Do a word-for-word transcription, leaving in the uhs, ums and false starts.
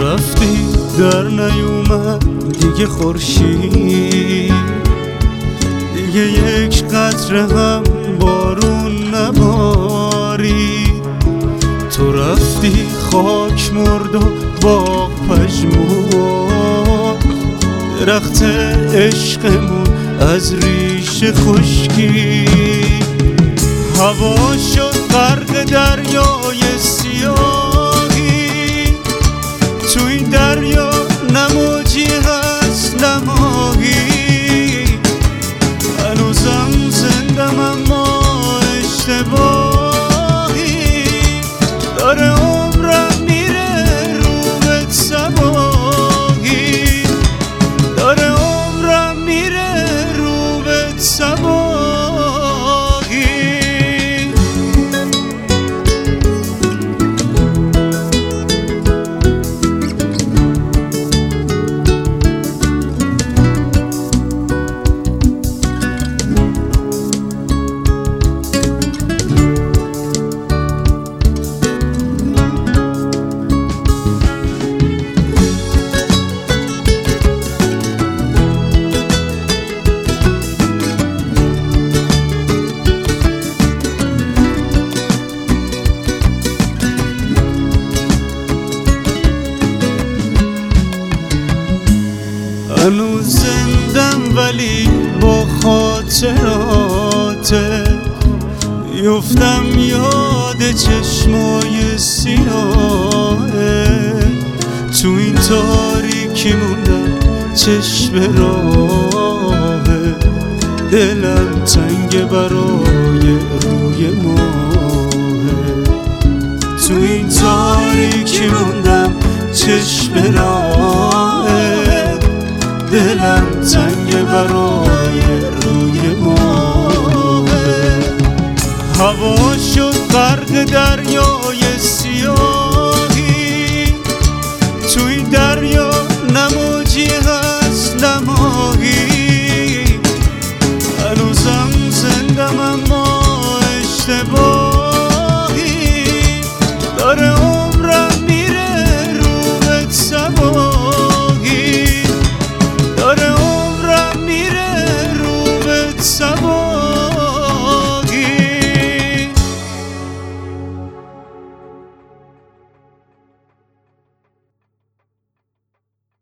رفتی در نیومد دیگه خورشید، دیگه یک قطره هم بارون نبارید. تو رفتی خاک مرد و باغ پژمرد، درخت عشقمون از ریشه خشکید. هوا شد غرق دریای سیاهی، تو این دریا نه موجی هست نه ماهی. هنوزم زندم اما اشتباهی، داره عمرم میره رو به صباحی، داره عمرم میره رو به صباحی. هنوز زندم ولی با خاطراته، میفتم یاد چشمای سیاهه. تو این تاریکی موندم چشم راهه، دلم تنگ برای روی ماهه. تو این تاریکی موندم چشم راهه،